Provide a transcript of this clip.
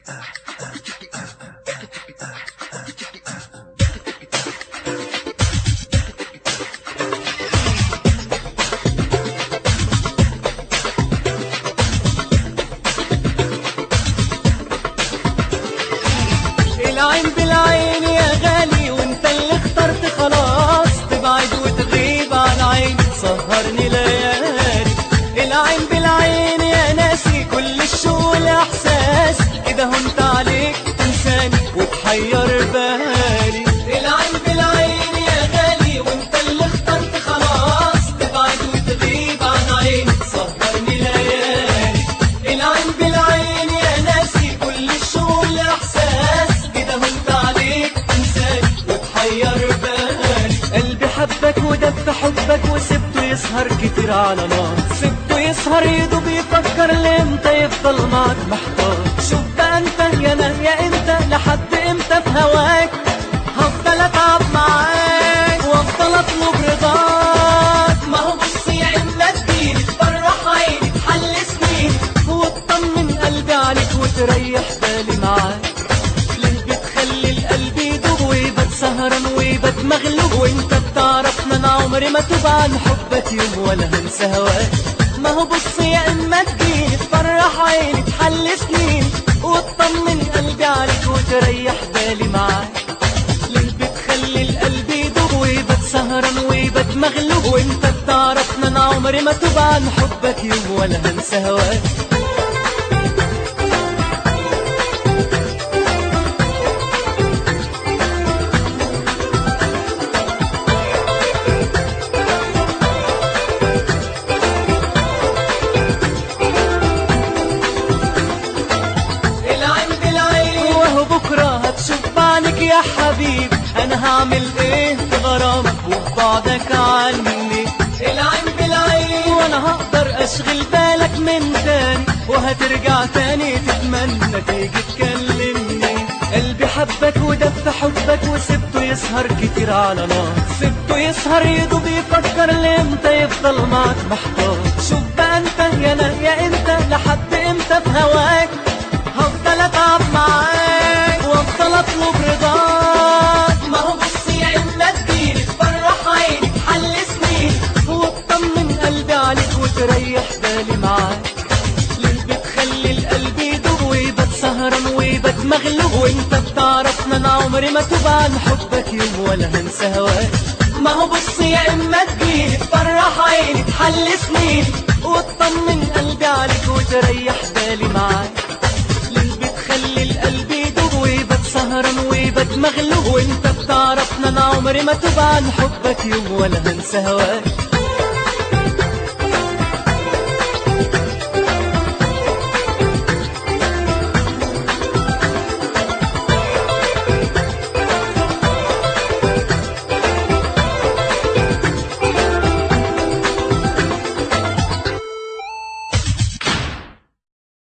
العين بالعين يا غالي، وانت اللي اخترت خلاص تبعد وتغيب عن عيني سهرني ليالي. العين بالعين يا ناسي كل الشوق والاحساس، كده هنت عليك تنساني وتحير بالي. العين بالعين يا غالي، وانت اللي اخترت خلاص تبعد وتغيب عن عيني سهرني ليالي. العين بالعين يا ناسي كل الشوق والاحساس، قلبي حبك ودب حبك وسبته يسهر كتير على نار، سبته يسهر يدوب يفكر لامتى يفضل معك محتار. شوف بقى انت يا انا يا انت لحد امتى في هواك هفضل اتعب معاك وافضل اطلب رضاك. ما هو بص يا اما تجيلي تفرح عيني تحل سنين وتطمن قلبي عليك وتريح بالي معاك. ليه بتخلي القلب يدوب ويبات سهران ويبات مغلوب، وانت بتعرف من عمري ما توب عن حبك يوم ولا هنسى هواك. ما هو بص يا اما تجيلي تفرح عيني تحل سنين وتطمن قلبي عليك وتريح بالي معاك. ليه بتخلي القلب يدوب ويبات سهران ويبات مغلوب، وانت بتعرف من عمري ما توب عن حبك يوم ولا هنسى هواك. يا حبيب انا هعمل ايه في غرامك وفي بعدك عني؟ العين بالعين وانا هقدر اشغل بالك من تاني، وهترجع تاني تتمنى تيجي تكلمني. قلبي حبك ودب حبك وسبته يسهر كتير على نار، سبته يسهر يدوب يفكر لامتى يفضل معك محتار. شوف بقى انت يا انا يا انت لحد امتى في هواك هفضل اتعب معاك وافضل اطلب رضاك. ما هو بص يا اما تجيلي تفرح عيني تحل سنين وتطمن قلبي عليك وتريح بالي معاك. ليه بتخلي القلب يدوب ويبات سهران ويبات مغلوب، وانت بتعرف من عمري ما توب عن حبك يوم ولا هنسى هواك. ما هو بص يا اما تجيلي تفرح عيني تحل سنين وتطمن قلبي عليك وتريح بالي معاك. ليه بتخلي القلب يدوب ويبات سهران ويبات مغلوب، وانت بتعرف من عمري ما توب عن حبك يوم ولا هنسى هواك.